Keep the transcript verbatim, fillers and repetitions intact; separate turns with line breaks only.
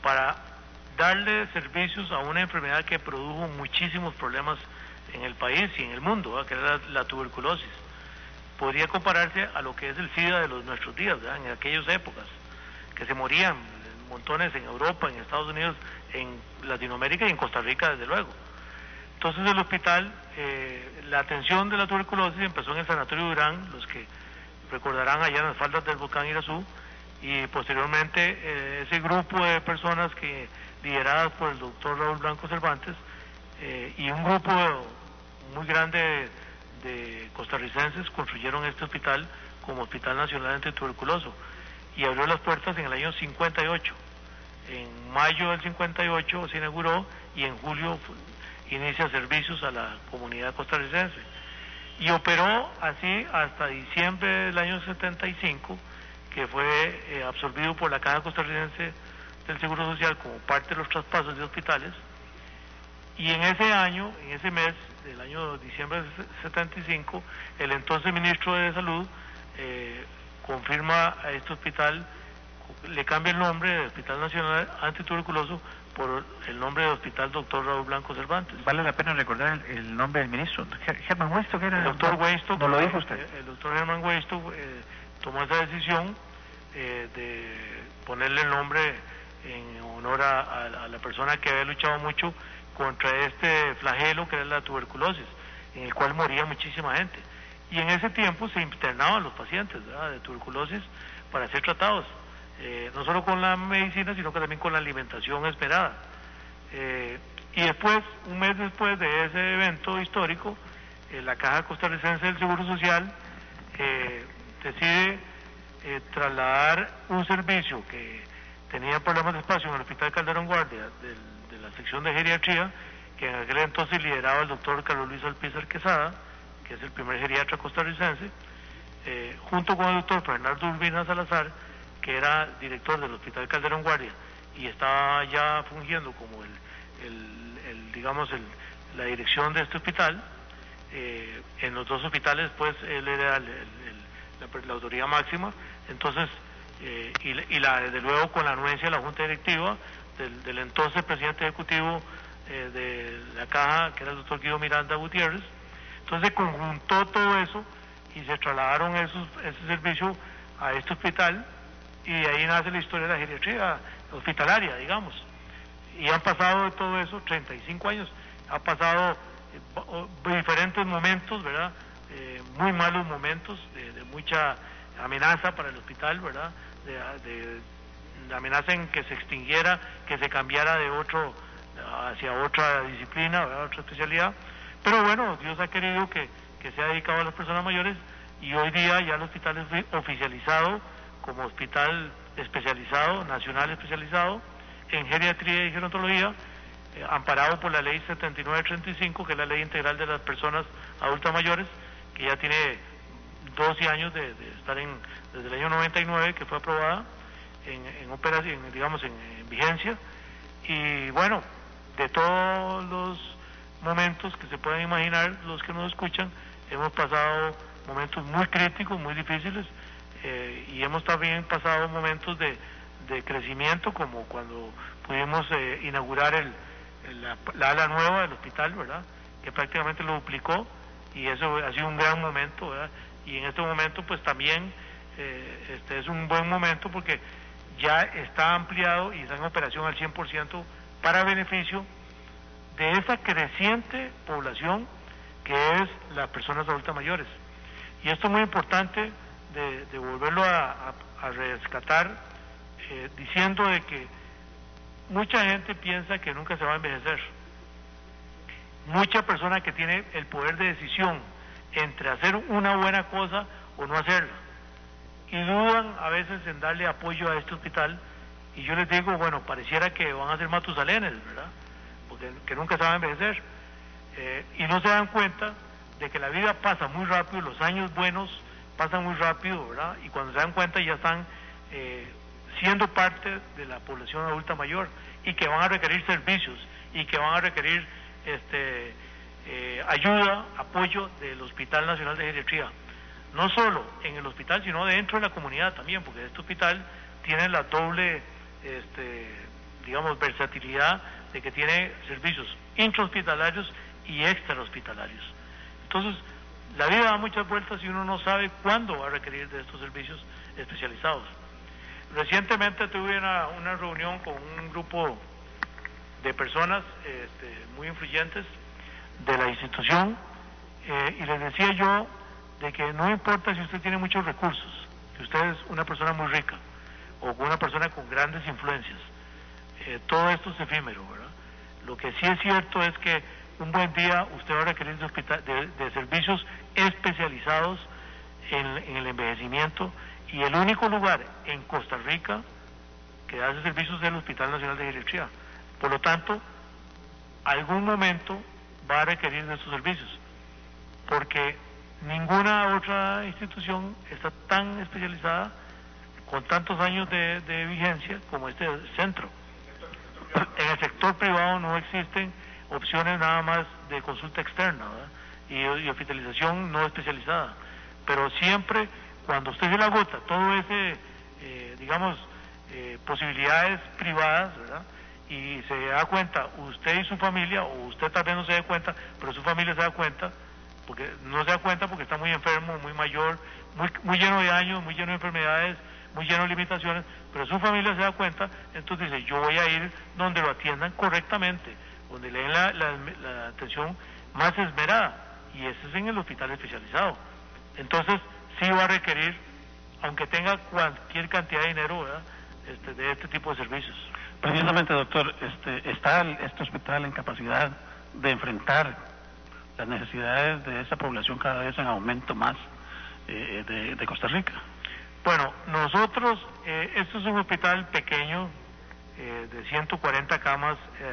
para darle servicios a una enfermedad que produjo muchísimos problemas en el país y en el mundo, ¿verdad? Que era la, la tuberculosis. Podría compararse a lo que es el SIDA de los nuestros días, ¿verdad? En aquellas épocas, que se morían montones en Europa, en Estados Unidos, en Latinoamérica y en Costa Rica, desde luego. Entonces el hospital, eh, la atención de la tuberculosis empezó en el Sanatorio Durán, los que recordarán allá en las faldas del volcán Irazú, y posteriormente eh, ese grupo de personas que lideradas por el doctor Raúl Blanco Cervantes eh, y un grupo muy grande de, de costarricenses construyeron este hospital como Hospital Nacional Antituberculoso y abrió las puertas en el año cincuenta y ocho. En mayo del cincuenta y ocho se inauguró y en julio inicia servicios a la comunidad costarricense y operó así hasta diciembre del año setenta y cinco, que fue eh, absorbido por la Caja Costarricense del Seguro Social como parte de los traspasos de hospitales, y en ese año, en ese mes del año diciembre del setenta y cinco, el entonces ministro de Salud eh, confirma a este hospital, le cambia el nombre de Hospital Nacional Antituberculoso por el nombre de Hospital Doctor Raúl Blanco Cervantes.
Vale la pena recordar el, el nombre del ministro, Germán Weinstock, era
el doctor Weinstock.
¿No lo dijo usted?
El, el doctor Germán Weinstock eh, tomó esa decisión eh, de ponerle el nombre en honor a, a, a la persona que había luchado mucho contra este flagelo que era la tuberculosis, en el cual moría muchísima gente. Y en ese tiempo se internaban los pacientes, ¿verdad?, de tuberculosis para ser tratados, eh, no solo con la medicina, sino que también con la alimentación esperada. Eh, y después, un mes después de ese evento histórico, eh, la Caja Costarricense del Seguro Social eh, decide eh, trasladar un servicio que tenía problemas de espacio en el Hospital Calderón Guardia del, de la sección de geriatría, que en aquel entonces lideraba el doctor Carlos Luis Alpizar Quesada, que es el primer geriatra costarricense, eh, junto con el doctor Fernando Urbina Salazar, que era director del Hospital Calderón Guardia y estaba ya fungiendo como el, el, el digamos, el, la dirección de este hospital. Eh, en los dos hospitales, pues, él era el, el, el, la, la autoridad máxima, entonces, eh, y, y la, desde luego con la anuencia de la Junta Directiva del, del entonces presidente ejecutivo eh, de la Caja, que era el doctor Guido Miranda Gutiérrez. Entonces se conjuntó todo eso y se trasladaron esos, ese servicio a este hospital, y de ahí nace la historia de la geriatría hospitalaria, digamos. Y han pasado de todo eso treinta y cinco años, ha pasado eh, diferentes momentos, ¿verdad? Eh, muy malos momentos, de, de mucha amenaza para el hospital, ¿verdad? De, de, de amenaza en que se extinguiera, que se cambiara de otro, hacia otra disciplina, ¿verdad?, otra especialidad. Pero bueno, Dios ha querido que, que sea dedicado a las personas mayores, y hoy día ya el hospital es oficializado como hospital especializado, nacional especializado en geriatría y gerontología, eh, amparado por la ley setenta y nueve treinta y cinco, que es la ley integral de las personas adultas mayores, que ya tiene doce años de, de estar en, desde el año noventa y nueve, que fue aprobada en, en operación, digamos, en, en vigencia. Y bueno, de todos los momentos que se pueden imaginar los que nos escuchan, hemos pasado momentos muy críticos, muy difíciles, eh, y hemos también pasado momentos de, de crecimiento, como cuando pudimos eh, inaugurar el, el, la, la ala nueva del hospital, ¿verdad?, que prácticamente lo duplicó, y eso ha sido un gran momento, ¿verdad? Y en este momento pues también eh, este es un buen momento porque ya está ampliado y está en operación al cien por ciento para beneficio de esa creciente población que es las personas adultas mayores. Y esto es muy importante de, de volverlo a, a, a rescatar, eh, diciendo de que mucha gente piensa que nunca se va a envejecer. Mucha persona que tiene el poder de decisión entre hacer una buena cosa o no hacerla, y dudan a veces en darle apoyo a este hospital, y yo les digo, bueno, pareciera que van a ser matusalenes, ¿verdad?, porque que nunca se van a envejecer, eh, y no se dan cuenta de que la vida pasa muy rápido, los años buenos pasan muy rápido, ¿verdad?, y cuando se dan cuenta ya están eh, siendo parte de la población adulta mayor, y que van a requerir servicios, y que van a requerir este eh, ayuda, apoyo del Hospital Nacional de Geriatría, no solo en el hospital, sino dentro de la comunidad también, porque este hospital tiene la doble este digamos, versatilidad de que tiene servicios intrahospitalarios y extrahospitalarios. Entonces, la vida da muchas vueltas y uno no sabe cuándo va a requerir de estos servicios especializados. Recientemente tuve una, una reunión con un grupo de personas este, muy influyentes de la institución eh, y les decía yo de que no importa si usted tiene muchos recursos, si usted es una persona muy rica o una persona con grandes influencias, eh, todo esto es efímero, ¿verdad? Lo que sí es cierto es que un buen día usted va a requerir de, hospital, de, de servicios especializados en, en el envejecimiento, y el único lugar en Costa Rica que hace servicios es el Hospital Nacional de Geriatría. Por lo tanto, algún momento va a requerir de estos servicios, porque ninguna otra institución está tan especializada con tantos años de, de vigencia como este centro. En el sector privado no existen opciones nada más de consulta externa, ¿verdad? Y, y hospitalización no especializada, pero siempre cuando usted se le agota todo ese, eh, digamos, eh, posibilidades privadas, ¿verdad? Y se da cuenta, usted y su familia, o usted tal vez no se dé cuenta, pero su familia se da cuenta, porque no se da cuenta porque está muy enfermo, muy mayor, muy, muy lleno de años, muy lleno de enfermedades, muy lleno de limitaciones, pero su familia se da cuenta, entonces dice, yo voy a ir donde lo atiendan correctamente, donde le den la, la, la atención más esmerada, y ese es en el hospital especializado. Entonces, sí va a requerir, aunque tenga cualquier cantidad de dinero, ¿verdad?, este, de este tipo de servicios.
Precisamente, doctor, este, ¿está este hospital en capacidad de enfrentar las necesidades de esa población cada vez en aumento más eh, de, de Costa Rica?
Bueno, nosotros, eh, esto es un hospital pequeño, eh, de ciento cuarenta camas, eh,